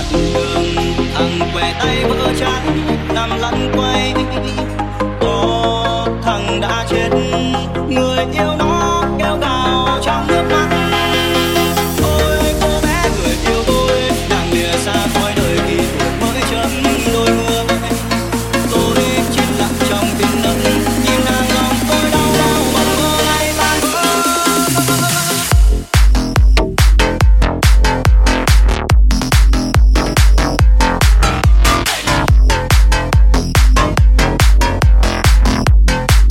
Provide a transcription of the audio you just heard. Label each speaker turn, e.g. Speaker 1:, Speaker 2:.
Speaker 1: mặt đường thằng què tay vỡ trái nằm lăn quay, có thằng đã chết người yêu